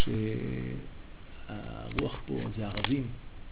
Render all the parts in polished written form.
שהרוח פה זה ערבים,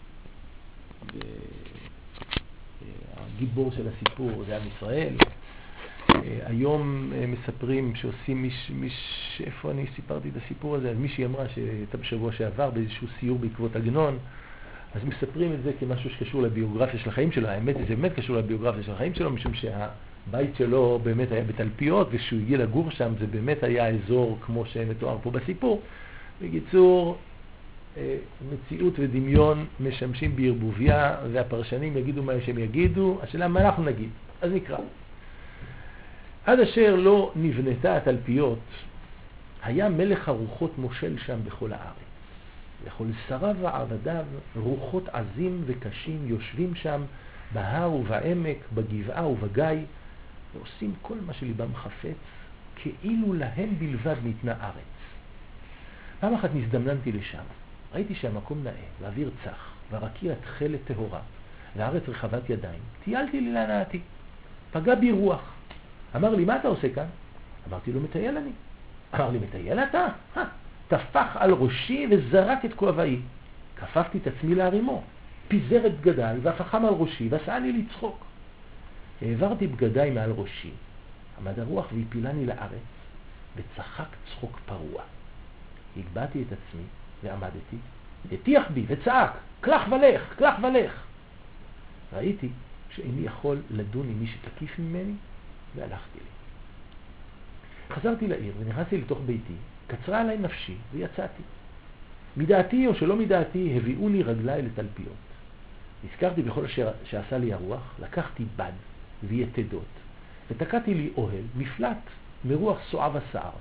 והגיבור של הסיפור זה עם ישראל. היום מספרים שעושים איפה אני סיפרתי את הסיפור הזה, אז מישהי אמרה שהייתה בשבוע שעבר באיזשהו סיור בעקבות עגנון, אז מספרים את זה כמשהו שקשור לביוגרפיה של החיים שלו. האמת זה באמת קשור לביוגרפיה של החיים שלו, משום שהבית שלו באמת היה בתלפיות, ושהוא הגיע לגור שם זה באמת היה אזור כמו שמתואר פה בסיפור. בקיצור, מציאות ודמיון משמשים בערבוביה, והפרשנים יגידו מה שהם יגידו. השאלה מה אנחנו נגיד, אז נקרא. עד אשר לא נבנתה התלפיות, היה מלך הרוחות מושל שם בכל הארץ. לכל שריו ועבדיו רוחות עזים וקשים יושבים שם בהר ובעמק, בגבעה ובגיא, ועושים כל מה שליבם חפץ, כאילו להם בלבד ניתנה ארץ. פעם אחת נזדמננתי לשם, ראיתי שהמקום נאה, והאוויר צח, והרקיע תכלת טהורה, והארץ רחבת ידיים. טיילתי לי להנאתי, פגע בי רוח. אמר לי, מה אתה עושה כאן? אמרתי לו, מטייל אני. אמר לי, מטייל אתה? טפח על ראשי וזרק את כובעי. כפפתי את עצמי להרימו, פיזר את בגדיי והפחם על ראשי ועשה לי לצחוק. העברתי בגדיי מעל ראשי, עמד הרוח והפילני לארץ, וצחק צחוק פרוע. הגבעתי את עצמי ועמדתי, הטיח בי וצעק, קלח ולך, קלח ולך. ראיתי שאיני יכול לדון עם מי שתקיף ממני, והלכתי לי. חזרתי לעיר ונכנסתי לתוך ביתי, קצרה עליי נפשי ויצאתי. מדעתי או שלא מדעתי הביאוני רגליי לתלפיות. נזכרתי בכל אשר שעשה לי הרוח, לקחתי בד ויתדות, ותקעתי לי אוהל, מפלט מרוח סועב הסער.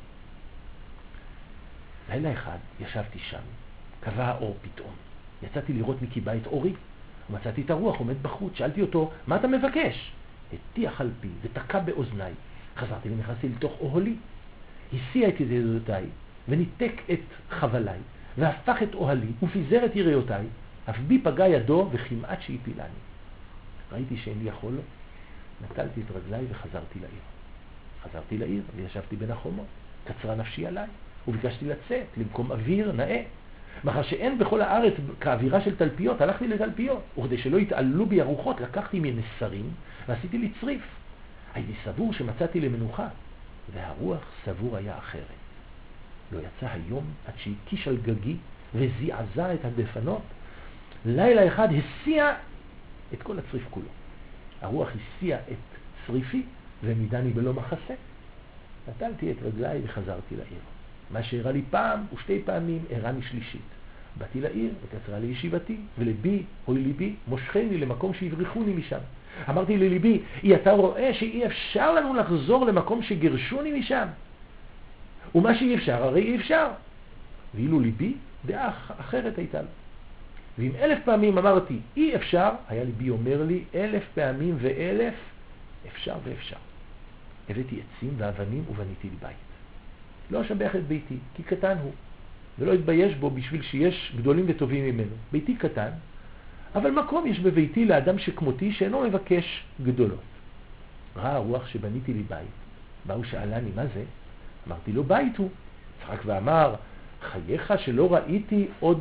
לילה אחד ישבתי שם, קבע האור פתאום. יצאתי לראות מקיבה את אורי, ומצאתי את הרוח עומד בחוץ. שאלתי אותו, מה אתה מבקש? הטיח על פי ותקע באוזניי. חזרתי ונכנסתי לתוך אוהלי. הסיע את ידעותיי וניתק את חבליי, והפך את אוהלי ופיזר את יריותיי, אף בי פגע ידו וכמעט שהפילני. ראיתי שאין לי יכול לו, נטלתי את רגליי וחזרתי לעיר. חזרתי לעיר וישבתי בין החומות, קצרה נפשי עליי, וביקשתי לצאת למקום אוויר נאה. מאחר שאין בכל הארץ כאווירה של תלפיות, הלכתי לתלפיות, וכדי שלא יתעללו בי הרוחות, לקחתי מנסרים ועשיתי לי צריף. הייתי סבור שמצאתי למנוחה, והרוח סבור היה אחרת. לא יצא היום עד שהקיש על גגי וזעזע את הדפנות. לילה אחד הסיע את כל הצריף כולו. הרוח הסיע את צריפי ומידני בלא מחסה. נטלתי את רגליי וחזרתי לעיר. מה שהראה לי פעם ושתי פעמים הראה שלישית. באתי לעיר וקצרה לי ישיבתי, ולבי, אוי ליבי, מושכני למקום שיבריחוני משם. אמרתי לליבי, אתה רואה שאי אפשר לנו לחזור למקום שגרשוני משם? ומה שאי אפשר, הרי אי אפשר. ואילו ליבי, דעה אחרת הייתה לו. ואם 1000 פעמים אמרתי אי אפשר, היה ליבי אומר לי 1000 פעמים ו1000 אפשר ואפשר. הבאתי עצים ואבנים ובניתי לי בית. לא אשבח את ביתי, כי קטן הוא, ולא התבייש בו בשביל שיש גדולים וטובים ממנו. ביתי קטן, אבל מקום יש בביתי לאדם שכמותי שאינו מבקש גדולות. ראה הרוח שבניתי לי בית. באו שאלני מה זה? אמרתי לו בית הוא. צחק ואמר, חייך שלא ראיתי עוד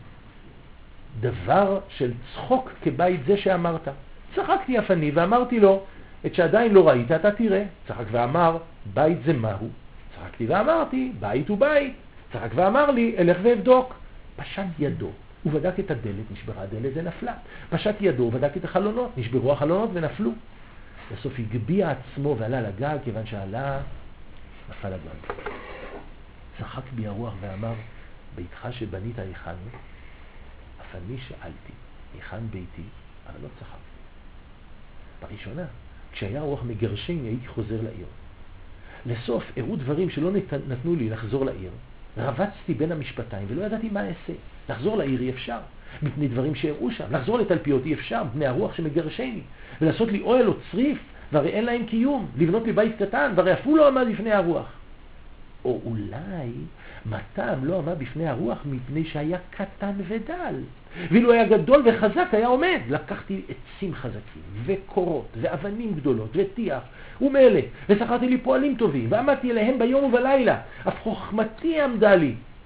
דבר של צחוק כבית זה שאמרת. צחקתי אף אני ואמרתי לו, את שעדיין לא ראית אתה תראה. צחק ואמר, בית זה מהו? צחקתי ואמרתי, בית הוא בית. צחק ואמר לי, אלך ואבדוק. פשט ידו ובדק את הדלת, נשברה הדלת ונפלה. פשט ידו ובדק את החלונות, נשברו החלונות ונפלו. בסוף הגביע עצמו ועלה לגג, כיוון שעלה, נפל הגג. צחק בי הרוח ואמר, ביתך שבנית היכן? אף אני שאלתי, היכן ביתי? אבל לא צחקתי. בראשונה, כשהיה הרוח מגרשני, הייתי חוזר לעיר. לסוף, הראו דברים שלא נתנו לי לחזור לעיר. רבצתי בין המשפטיים ולא ידעתי מה אעשה. לחזור לעיר אי אפשר, מפני דברים שהראו שם. לחזור לתלפיות אי אפשר, מפני הרוח שמגרשני. ולעשות לי אוהל או צריף, והרי אין להם קיום. לבנות לי בית קטן, והרי אפילו לא עמד בפני הרוח. או אולי, מתם לא עמד בפני הרוח מפני שהיה קטן ודל. ואילו היה גדול וחזק היה עומד. לקחתי עצים חזקים וקורות ואבנים גדולות וטיח ומלא, ושכרתי לי פועלים טובים ועמדתי אליהם ביום ובלילה. אף חוכמתי עמדה לי.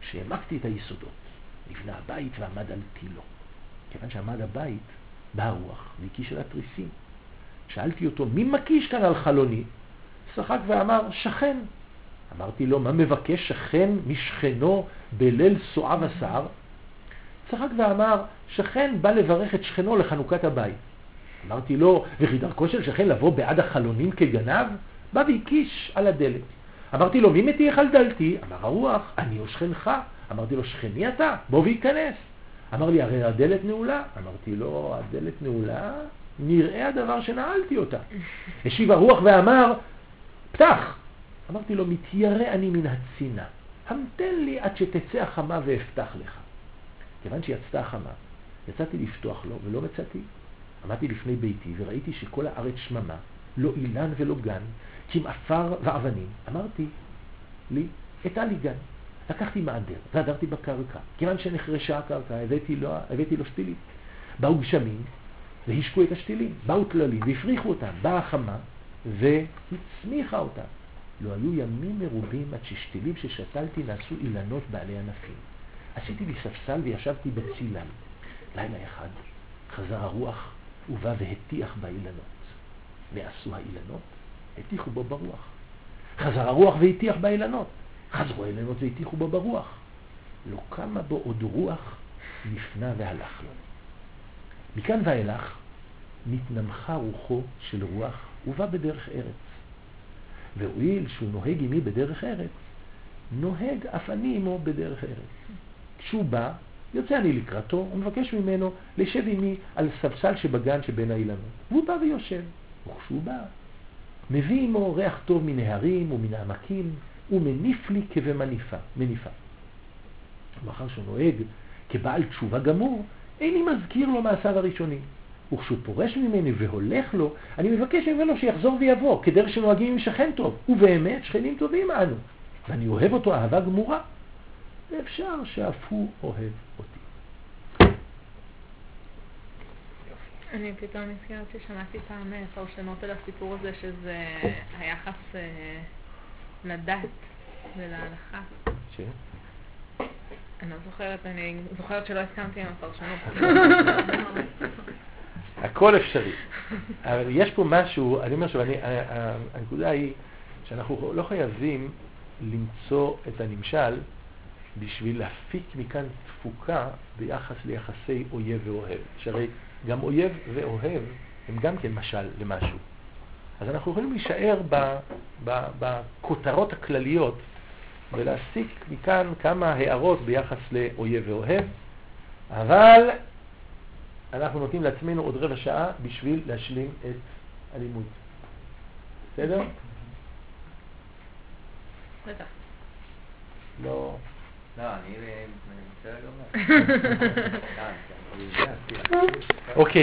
שהעמקתי את היסודות, נבנה הבית ועמד על תילו. כיוון שעמד הבית, בא הרוח והקיש על התריסים. שאלתי אותו, מי מקיש כאן על חלוני? צחק ואמר, שכן. אמרתי לו, מה מבקש שכן משכנו בליל סועה וסער? צחק ואמר, שכן בא לברך את שכנו לחנוכת הבית. אמרתי לו, וכי דרכו של שכן לבוא בעד החלונים כגנב? בא והקיש על הדלת. אמרתי לו, מי מתיך על דלתי? אמר הרוח, אני או שכנך. אמרתי לו, שכני אתה? בוא וייכנס. אמר לי, הרי הדלת נעולה. אמרתי לו, הדלת נעולה? נראה הדבר שנעלתי אותה. השיב הרוח ואמר, פתח. אמרתי לו, מתיירא אני מן הצינה. המתן לי עד שתצא החמה ואפתח לך. כיוון שיצאה החמה, יצאתי לפתוח לו ולא מצאתי. עמדתי לפני ביתי וראיתי שכל הארץ שממה, לא אילן ולא גן, כי עם עפר ואבנים. אמרתי לי, אתא לי גן. לקחתי מעדר והדרתי בקרקע. כיוון שנחרשה הקרקע, הבאתי לו שתילים. באו גשמים והשקו את השתילים. באו תללים והפריחו אותם. באה החמה והצמיחה אותם. לא היו ימים מרובים עד ששתילים ששתלתי נעשו אילנות בעלי ענפים. עשיתי לי ספסל וישבתי בצילם. לילה אחד חזר הרוח ובא והטיח באילנות. ועשו האילנות, הטיחו בו ברוח. חזר הרוח והטיח באילנות. חזרו האילנות והטיחו בו ברוח. לא קמה בו עוד רוח, נפנה והלך לו. מכאן ואילך נתנמכה רוחו של רוח ובא בדרך ארץ. והואיל שהוא נוהג עמי בדרך ארץ, נוהג אף אני עמו בדרך ארץ. כשהוא בא, יוצא אני לקראתו ומבקש ממנו לשב עמי על ספסל שבגן שבין האילנות. והוא בא ויושב. וכשהוא בא, מביא עמו ריח טוב מן ההרים ומן העמקים, ומניף לי כבמניפה. מאחר שהוא נוהג כבעל תשובה גמור, איני מזכיר לו מעשיו הראשונים. וכשהוא פורש ממני והולך לו, אני מבקש ממנו שיחזור ויבוא, כדרך שנוהגים עם שכן טוב. ובאמת שכנים טובים אנו. ואני אוהב אותו אהבה גמורה. ואפשר שאף הוא אוהב אותי. אני פתאום נזכרת ששמעתי פעם פרשנות על הסיפור הזה, שזה היחס לדת ולהלכה. אני לא זוכרת, אני זוכרת שלא הסכמתי עם הפרשנות. הכל אפשרי. אבל יש פה משהו, אני אומר הנקודה היא שאנחנו לא חייבים למצוא את הנמשל בשביל להפיק מכאן תפוקה ביחס ליחסי אויב ואוהב. שהרי גם אויב ואוהב הם גם כן משל למשהו. אז אנחנו יכולים להישאר בכותרות הכלליות ולהסיק מכאן כמה הערות ביחס לאויב ואוהב, אבל אנחנו נותנים לעצמנו עוד רבע שעה בשביל להשלים את הלימוד. בסדר? בטח. לא. לא, אני רוצה לגמרי. אוקיי.